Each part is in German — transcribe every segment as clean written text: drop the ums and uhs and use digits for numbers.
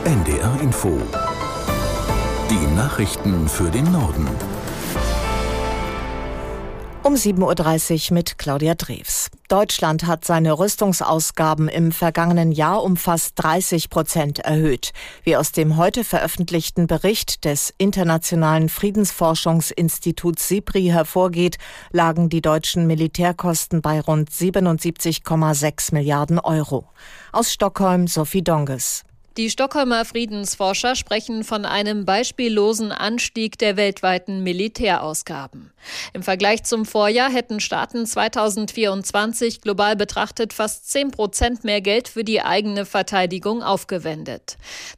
NDR Info. Die Nachrichten für den Norden. Um 7.30 Uhr mit Claudia Drews. Deutschland hat seine Rüstungsausgaben im vergangenen Jahr um fast 30% erhöht. Wie aus dem heute veröffentlichten Bericht des Internationalen Friedensforschungsinstituts SIPRI hervorgeht, lagen die deutschen Militärkosten bei rund 77,6 Milliarden Euro. Aus Stockholm Sophie Donges. Die Stockholmer Friedensforscher sprechen von einem beispiellosen Anstieg der weltweiten Militärausgaben. Im Vergleich zum Vorjahr hätten Staaten 2024 global betrachtet fast 10% mehr Geld für die eigene Verteidigung aufgewendet.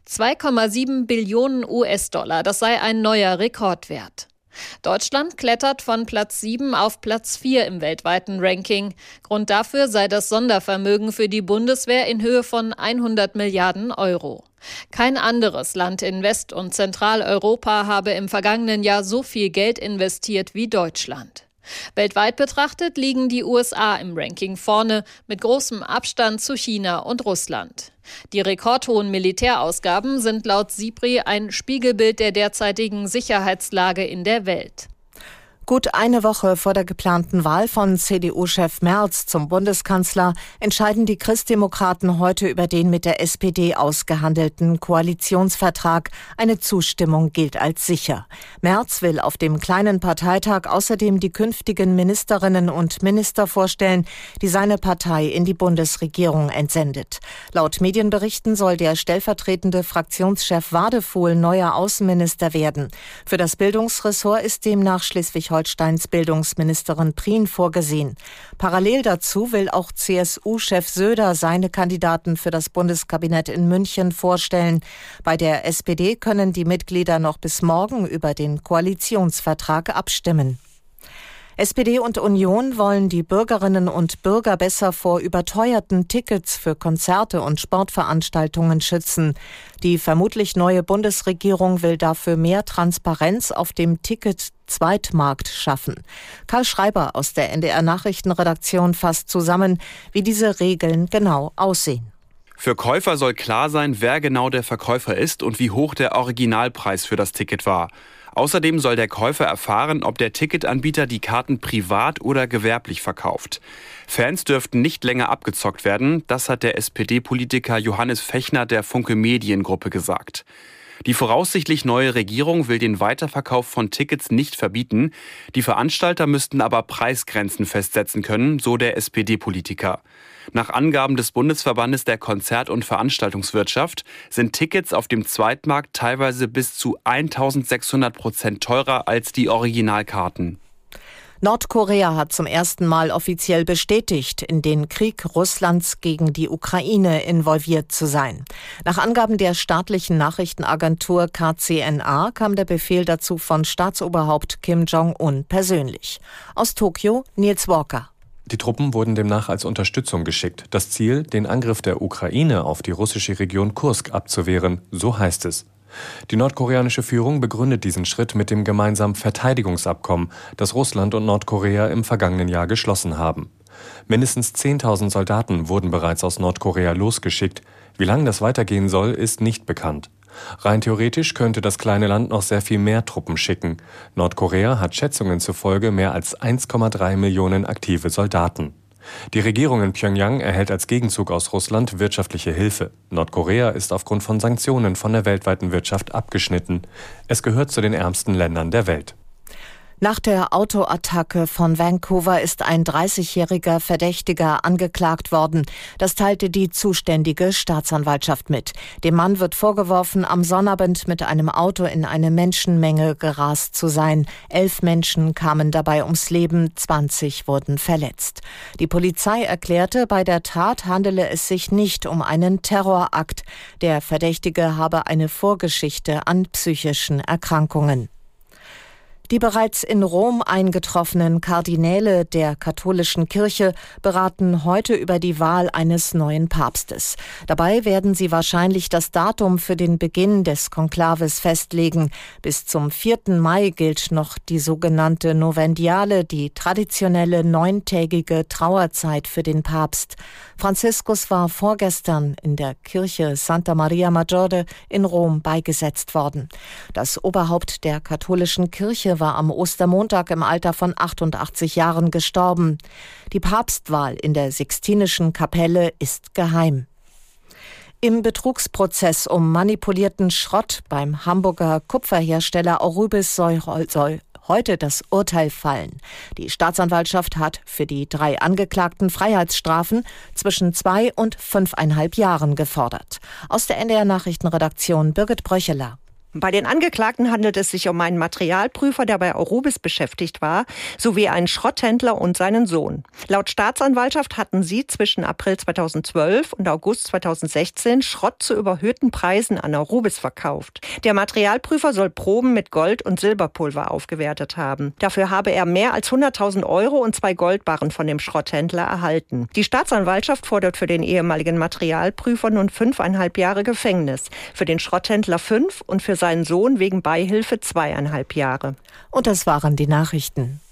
2,7 Billionen US-Dollar, das sei ein neuer Rekordwert. Deutschland klettert von Platz 7 auf Platz 4 im weltweiten Ranking. Grund dafür sei das Sondervermögen für die Bundeswehr in Höhe von 100 Milliarden Euro. Kein anderes Land in West- und Zentraleuropa habe im vergangenen Jahr so viel Geld investiert wie Deutschland. Weltweit betrachtet liegen die USA im Ranking vorne, mit großem Abstand zu China und Russland. Die rekordhohen Militärausgaben sind laut SIPRI ein Spiegelbild der derzeitigen Sicherheitslage in der Welt. Gut eine Woche vor der geplanten Wahl von CDU-Chef Merz zum Bundeskanzler entscheiden die Christdemokraten heute über den mit der SPD ausgehandelten Koalitionsvertrag. Eine Zustimmung gilt als sicher. Merz will auf dem kleinen Parteitag außerdem die künftigen Ministerinnen und Minister vorstellen, die seine Partei in die Bundesregierung entsendet. Laut Medienberichten soll der stellvertretende Fraktionschef Wadefuhl neuer Außenminister werden. Für das Bildungsressort ist demnach Schleswig-Holsteins Bildungsministerin Prien vorgesehen. Parallel dazu will auch CSU-Chef Söder seine Kandidaten für das Bundeskabinett in München vorstellen. Bei der SPD können die Mitglieder noch bis morgen über den Koalitionsvertrag abstimmen. SPD und Union wollen die Bürgerinnen und Bürger besser vor überteuerten Tickets für Konzerte und Sportveranstaltungen schützen. Die vermutlich neue Bundesregierung will dafür mehr Transparenz auf dem Ticket-Zweitmarkt schaffen. Karl Schreiber aus der NDR-Nachrichtenredaktion fasst zusammen, wie diese Regeln genau aussehen. Für Käufer soll klar sein, wer genau der Verkäufer ist und wie hoch der Originalpreis für das Ticket war. Außerdem soll der Käufer erfahren, ob der Ticketanbieter die Karten privat oder gewerblich verkauft. Fans dürften nicht länger abgezockt werden, das hat der SPD-Politiker Johannes Fechner der Funke Mediengruppe gesagt. Die voraussichtlich neue Regierung will den Weiterverkauf von Tickets nicht verbieten. Die Veranstalter müssten aber Preisgrenzen festsetzen können, so der SPD-Politiker. Nach Angaben des Bundesverbandes der Konzert- und Veranstaltungswirtschaft sind Tickets auf dem Zweitmarkt teilweise bis zu 1.600% teurer als die Originalkarten. Nordkorea hat zum ersten Mal offiziell bestätigt, in den Krieg Russlands gegen die Ukraine involviert zu sein. Nach Angaben der staatlichen Nachrichtenagentur KCNA kam der Befehl dazu von Staatsoberhaupt Kim Jong-un persönlich. Aus Tokio Nils Walker. Die Truppen wurden demnach als Unterstützung geschickt. Das Ziel, den Angriff der Ukraine auf die russische Region Kursk abzuwehren, so heißt es. Die nordkoreanische Führung begründet diesen Schritt mit dem gemeinsamen Verteidigungsabkommen, das Russland und Nordkorea im vergangenen Jahr geschlossen haben. Mindestens 10.000 Soldaten wurden bereits aus Nordkorea losgeschickt. Wie lange das weitergehen soll, ist nicht bekannt. Rein theoretisch könnte das kleine Land noch sehr viel mehr Truppen schicken. Nordkorea hat Schätzungen zufolge mehr als 1,3 Millionen aktive Soldaten. Die Regierung in Pjöngjang erhält als Gegenzug aus Russland wirtschaftliche Hilfe. Nordkorea ist aufgrund von Sanktionen von der weltweiten Wirtschaft abgeschnitten. Es gehört zu den ärmsten Ländern der Welt. Nach der Autoattacke von Vancouver ist ein 30-jähriger Verdächtiger angeklagt worden. Das teilte die zuständige Staatsanwaltschaft mit. Dem Mann wird vorgeworfen, am Sonnabend mit einem Auto in eine Menschenmenge gerast zu sein. 11 Menschen kamen dabei ums Leben, 20 wurden verletzt. Die Polizei erklärte, bei der Tat handele es sich nicht um einen Terrorakt. Der Verdächtige habe eine Vorgeschichte an psychischen Erkrankungen. Die bereits in Rom eingetroffenen Kardinäle der katholischen Kirche beraten heute über die Wahl eines neuen Papstes. Dabei werden sie wahrscheinlich das Datum für den Beginn des Konklaves festlegen. Bis zum 4. Mai gilt noch die sogenannte Novendiale, die traditionelle 9-tägige Trauerzeit für den Papst. Franziskus war vorgestern in der Kirche Santa Maria Maggiore in Rom beigesetzt worden. Das Oberhaupt der katholischen Kirche war am Ostermontag im Alter von 88 Jahren gestorben. Die Papstwahl in der Sixtinischen Kapelle ist geheim. Im Betrugsprozess um manipulierten Schrott beim Hamburger Kupferhersteller Aurubis soll heute das Urteil fallen. Die Staatsanwaltschaft hat für die 3 Angeklagten Freiheitsstrafen zwischen 2 und 5,5 Jahren gefordert. Aus der NDR-Nachrichtenredaktion Birgit Bröcheler. Bei den Angeklagten handelt es sich um einen Materialprüfer, der bei Aurubis beschäftigt war, sowie einen Schrotthändler und seinen Sohn. Laut Staatsanwaltschaft hatten sie zwischen April 2012 und August 2016 Schrott zu überhöhten Preisen an Aurubis verkauft. Der Materialprüfer soll Proben mit Gold- und Silberpulver aufgewertet haben. Dafür habe er mehr als 100.000 Euro und 2 Goldbarren von dem Schrotthändler erhalten. Die Staatsanwaltschaft fordert für den ehemaligen Materialprüfer nun 5,5 Jahre Gefängnis, für den Schrotthändler 5 und für seinen Sohn wegen Beihilfe 2,5 Jahre. Und das waren die Nachrichten.